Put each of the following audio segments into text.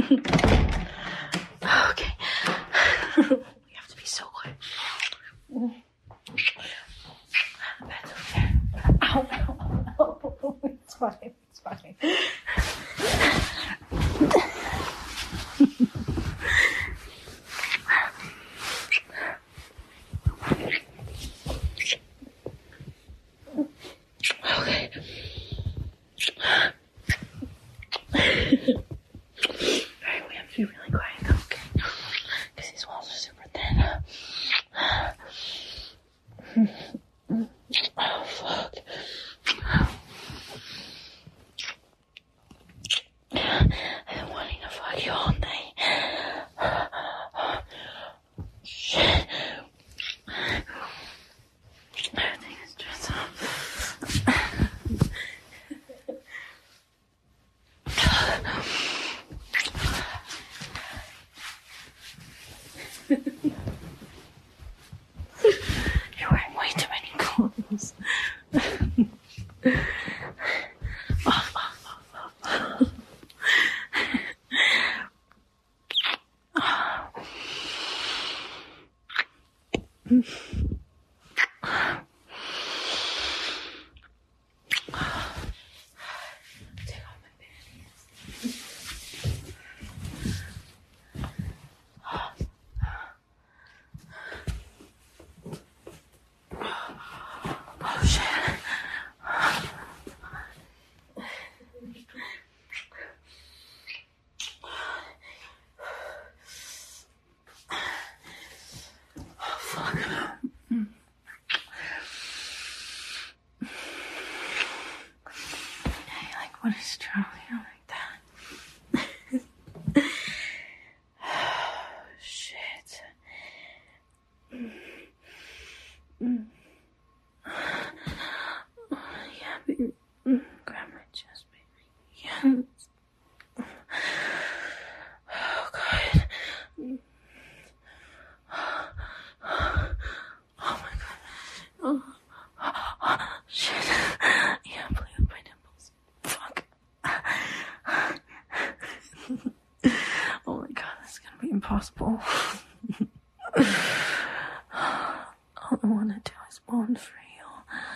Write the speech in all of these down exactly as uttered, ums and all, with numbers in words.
Okay. We have to be so quiet. That's okay. Ow, ow, ow. It's fine. It's fine. Okay. Alright, we have to be really quiet though, okay? Because these walls are super thin. Oh, fuck. I've been wanting to fuck you all night. Shit. Everything is just up. You're wearing way too many clothes. Oh, oh, oh, oh. Take off my panties. Oh shit. Oh fuck. Hey, like what is traveling like that? Shit. Mm. Yeah, baby. Mm. Grab my chest, baby. Yes. Oh, God. Mm. Oh, my God. Oh. Shit. Yeah, play with my nipples. Fuck. Oh, my God. This is gonna be impossible. All I want to do is moan for you.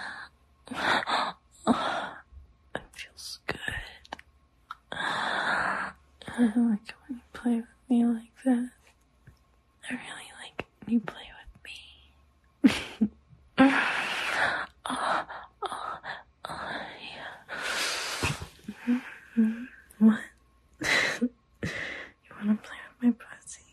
It feels good. I like it when you play with me like that. I really like when you play with me. oh, oh, oh, yeah. Mm-hmm. What? You want to play with my pussy?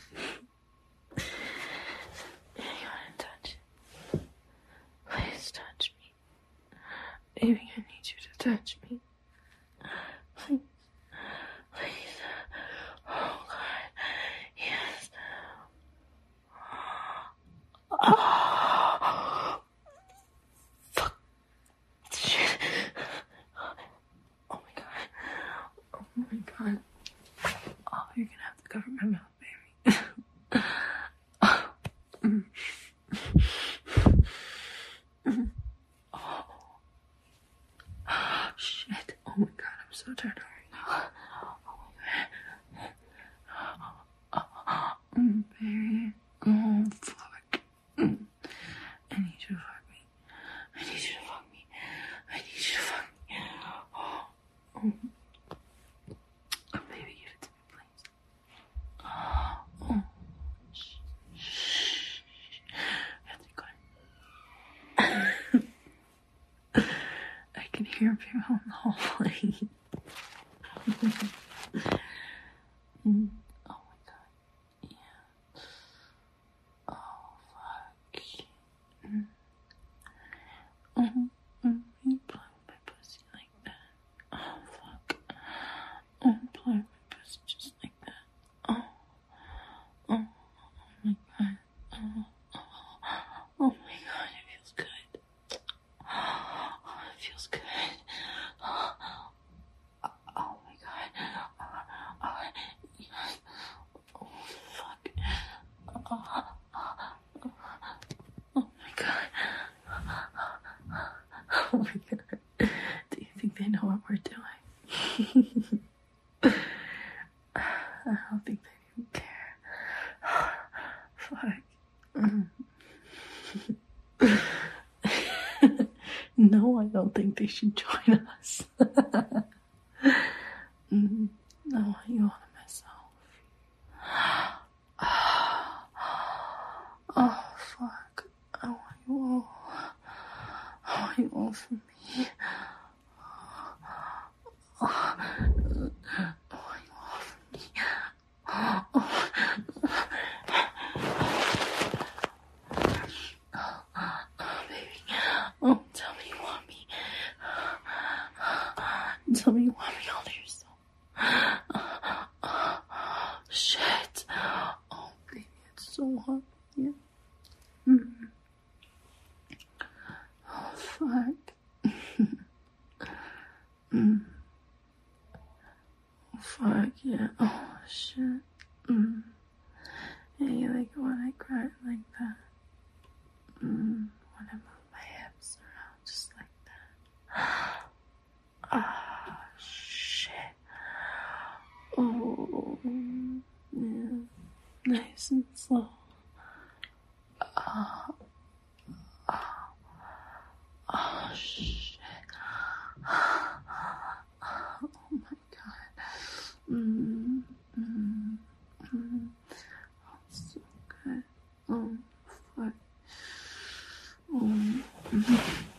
Yeah, you want to touch it? Please touch me. Baby, I need you to touch me. Please. Please. Oh, God. Yes. Oh. Fuck. Shit. Oh, my God. Oh, my God. Oh, you're gonna have to cover my mouth, baby. Oh. Mm. Mm. Oh. Oh, shit. Oh, my God. I'm so turned on right now. Oh, mm, baby. Oh, fuck. Mm. I need you to fuck me. I need you to fuck me. I need you to fuck me. Oh, oh. Oh, baby, give it to me, please. Oh, oh. Shh. Shh. I have to be quiet. I can hear people in the hallway. mm. Oh my God. Yeah. Oh, fuck. Mm. Mm. Mm. You play with my pussy like that. Oh, fuck. Oh, play with my pussy just like that. Oh. Oh. Oh my God. Oh. Oh my God. It feels good. Oh, it feels good. Oh, oh my God. Oh, oh, yes. Oh, fuck. Oh, oh my God. Oh my God. Do you think they know what we're doing? I don't think they even care. Fuck. Mm. No, I don't think they should join us. mm. No, I want myself. Oh, fuck. I want you all. I want you all for me. Oh, I want you all for me. Oh, oh. Oh, baby. Oh, tell me you want me. Tell me you want me all to yourself. Shit. Oh, baby, it's so hot here. Mm. Oh, fuck. mm. Oh, fuck, yeah. Oh, shit. Mm. Yeah, you like it when I cry like that. Mm. When I move my hips around just like that. Ah, shit. Oh, yeah. Nice and slow. Ah. Oh, oh, shit. Oh my god. Mm, mm, mm. Oh, so good. Oh, fuck. Oh, mm.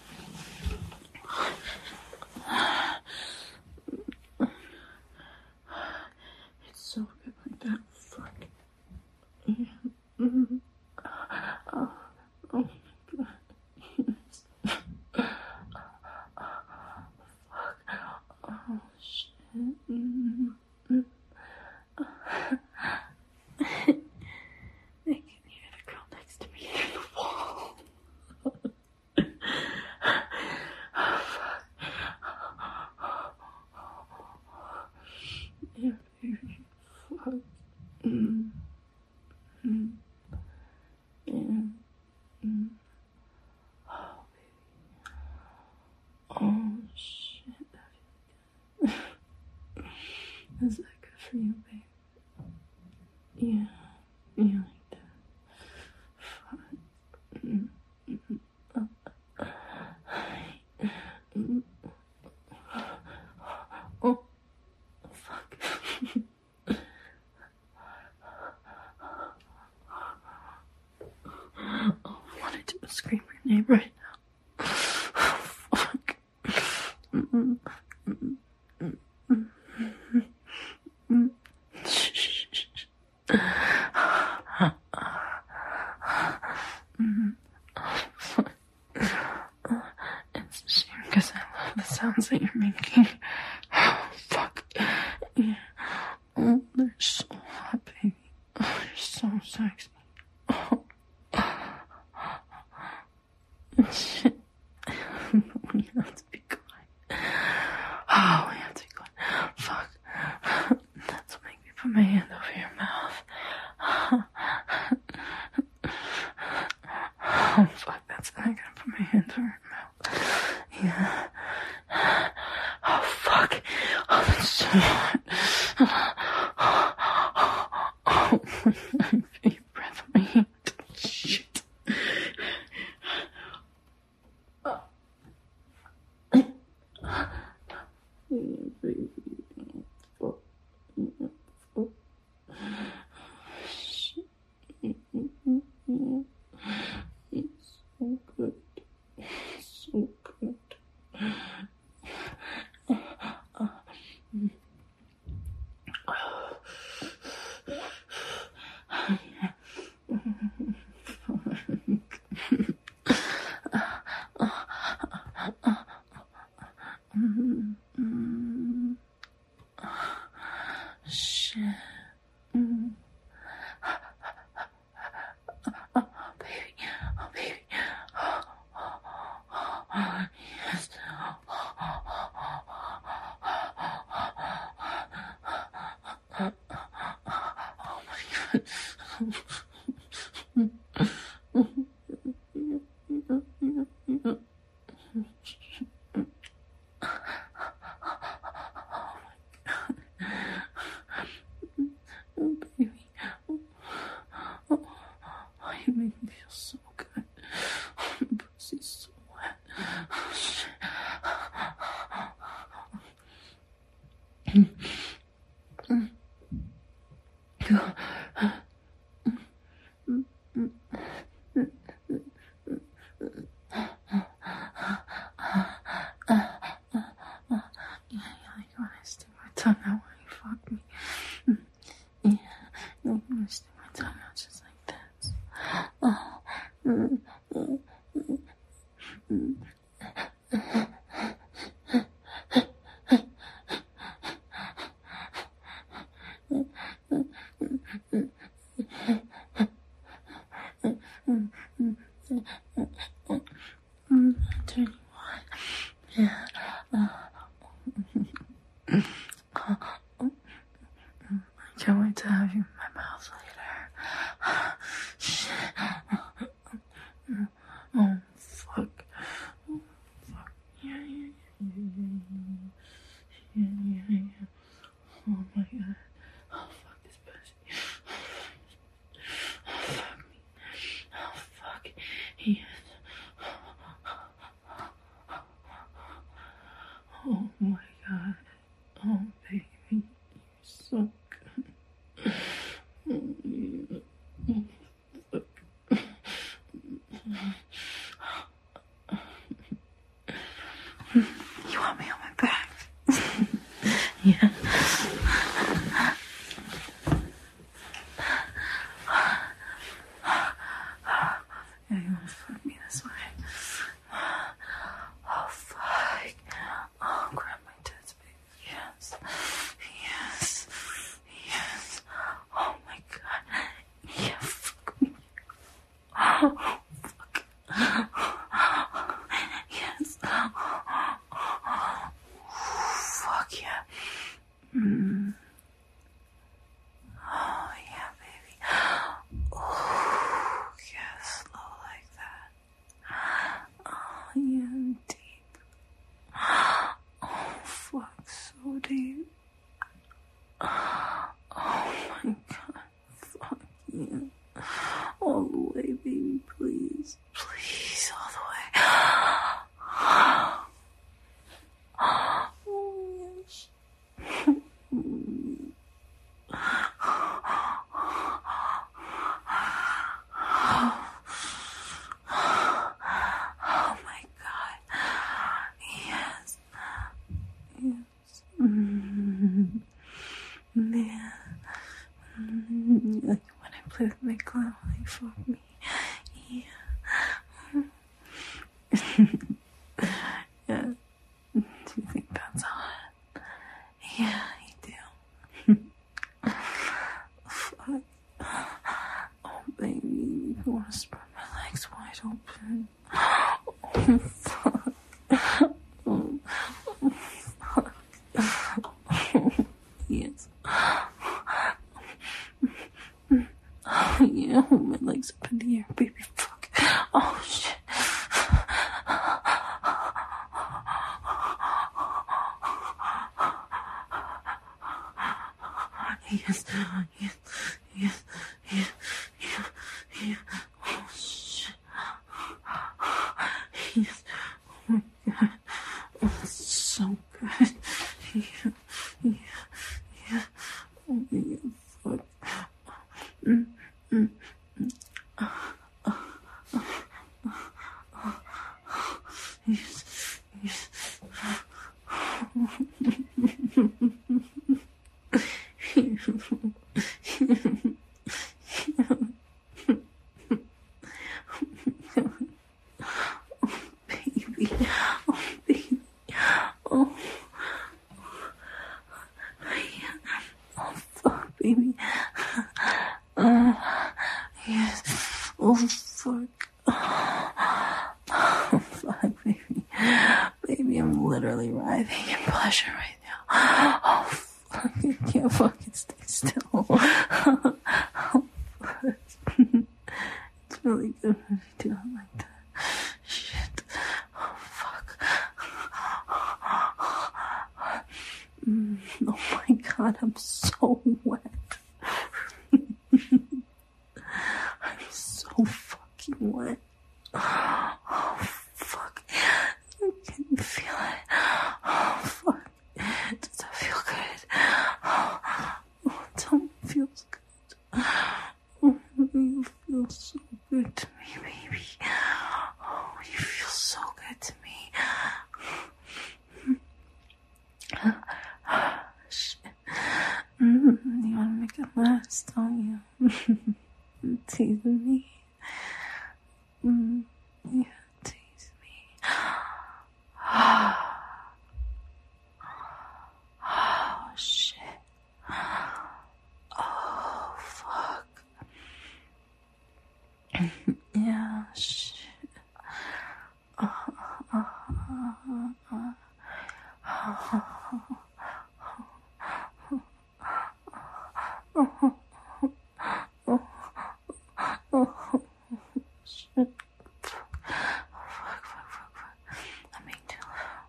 It's so good like that. Fuck. Yeah. Mm. Oh, oh. Oh, shit. Mm-hmm. I can hear the girl next to me through the wall. Oh, fuck. Yeah, baby. Fuck. Mm. Mm. Yeah. Mm. Oh, baby. Oh, shit. Is that good for you, babe? Yeah. Yeah, like that. Fuck. Mm. Mm. Oh. Mm. Oh. Fuck. Oh, I wanted to scream your name right now. Fuck. Mm-mm. Mm-mm. Mm-mm. Mm-mm. Shh. Mm-hmm. Fuck. It's a shame because I love the sounds that you're making. Oh, fuck. Yeah. Oh, they're so hot, baby. Oh, you're so sexy. Oh. Shit. We have to be quiet. Oh, we have to be quiet. Fuck. That's what make me put my hand over your mouth. Oh, fuck. That's not gonna put my hand over your mouth. Yeah. Oh, fuck. Oh, that's so hot. Oh, my breath on my hand. Shit. Yeah, baby. Fuck. Yeah, fuck. Shit. Mm-hmm. It's so good. So good. Mm-hmm. Shit. Mm. Oh, baby. Oh, baby. Oh, oh, oh, oh, yes. Oh, oh, oh my god. Tongue out when you fuck me. Yeah, no, I'm gonna stick my tongue out just like this. Oh, mm, mm, mm, mm. twenty-one. Yeah. Uh, I can't wait to have you in my mouth later. Shit. Oh, fuck. Oh, fuck. Yeah, yeah, yeah, yeah, yeah, yeah, yeah, yeah. Oh my god. Oh, fuck this pussy. Oh, fuck me. Oh, fuck. Yes. Oh my god. Oh, baby. You're so good. Oh, yeah. Oh, fuck. You want me on my back? Yeah. Yeah, you want to fuck me this way? Oh, fuck. Oh, grab my tits, baby. Yes. Yes. Yes. Oh, my God. Yeah, fuck me. Oh, fuck. Yes. Fuck yeah. Mm. Oh, yeah, baby. Oh, yeah, slow like that. Oh, yeah, deep. Oh, fuck, so deep. Oh, my God. Fuck you. All the way, baby, please. Please, all the way. Oh, yes. Oh my God. Yes. Yes. Mm. Man. Mm. Like when I play with my clown, like fuck me. Yeah. Yeah. Do you think that's hot? Yeah, you do. Fuck. Oh, baby, you want to spread my legs wide open. Oh, fuck. Oh, oh fuck. Oh, yes. Oh, yeah, hold my legs up in the air, baby. Fuck. Oh, shit. Yes, yes, yes, yes, yes, yes. Oh, shit. Yes. Oh, my God. Oh, that's so good. Yeah, yeah, yeah. Oh, yeah, fuck. Mm, mm, mm. Oh, oh, oh, oh, oh. Yes, yes. Baby, oh baby, oh, oh fuck, baby, uh, yes, oh fuck, oh fuck, baby, baby, I'm literally writhing in pleasure right now. Oh fuck, I can't fucking stay still. Oh fuck, it's really good when you do it like that. Shit. Oh, fuck. Mm, oh my God, I'm so wet. I'm so fucking wet. Oh, fuck. Can you feel it? Oh, fuck. Does that feel good? You wanna make it last, don't you? Teasing me. Mm, yeah, tease me. Oh, shit. Oh, fuck. Yeah, shit. Uh, uh, uh, uh, uh, shit. Fuck, fuck, fuck, fuck. I'm being too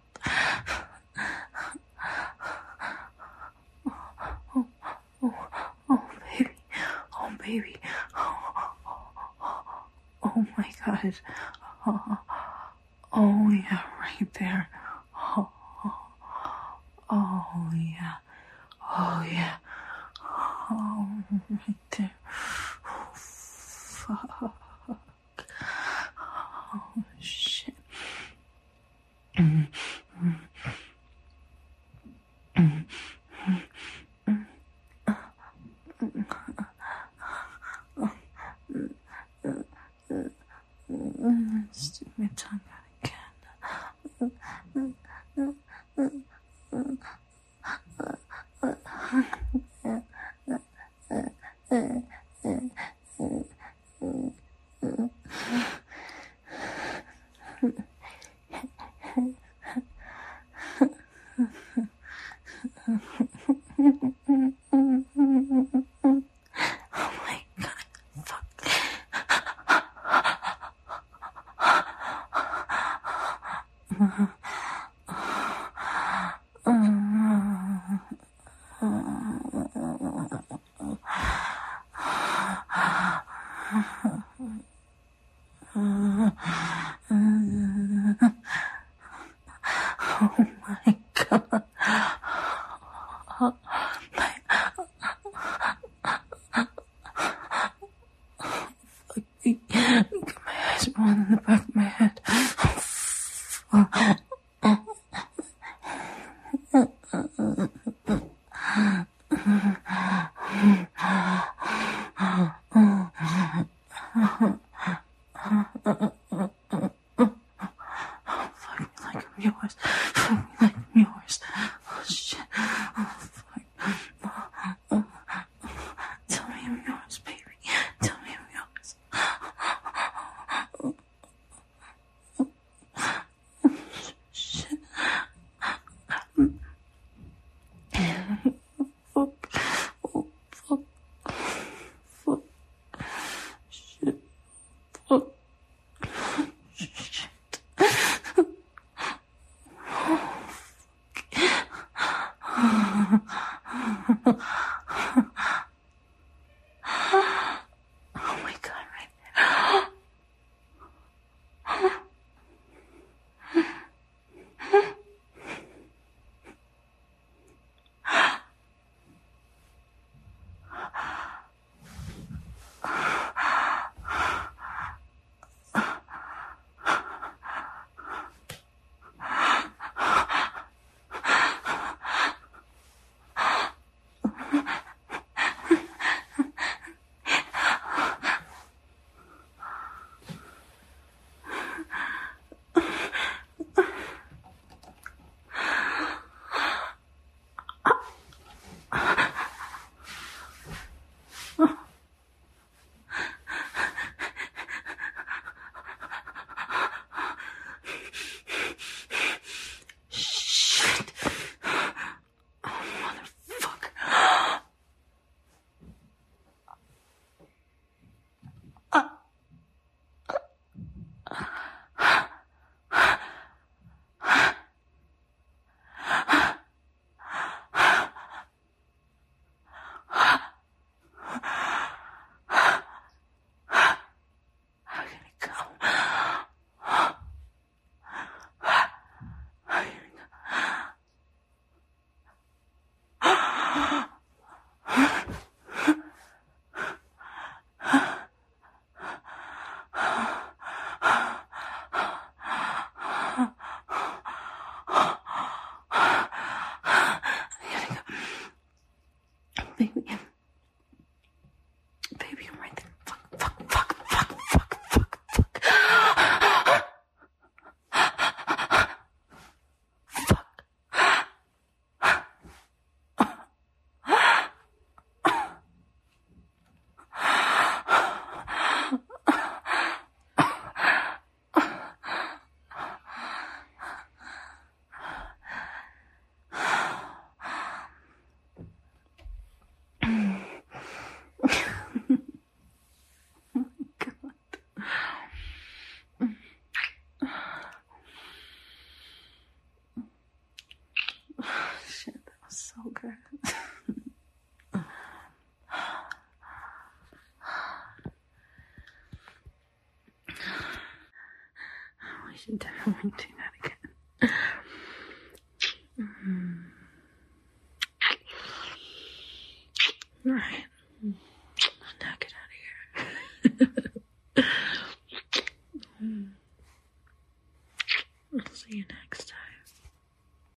loud. Oh, oh, baby. Oh, baby. Oh, oh my God. Oh, oh, yeah, right there. Oh, oh, oh, yeah. Oh, yeah. Oh, right there. Oh, fuck. Oh, shit. Mm, mm, mm, mm, mm. Stick my tongue out again. Oh my God, fuck. Oh my God. Get my eyes rolling in the back of my head. Fuck me like I'm yours. Fuck me like I'm yours. Oh shit. Oh fuck. Oh, oh. Tell me I'm yours, baby. Tell me I'm yours. Shit. Fuck. Oh fuck. Fuck. Shit. Fuck. Shit. Oh my God, right there. Baby. Baby, I'm right there. Fuck, fuck, fuck, fuck, fuck, fuck, fuck. Shit, that was so good. We should definitely do that again. Mm-hmm. All right.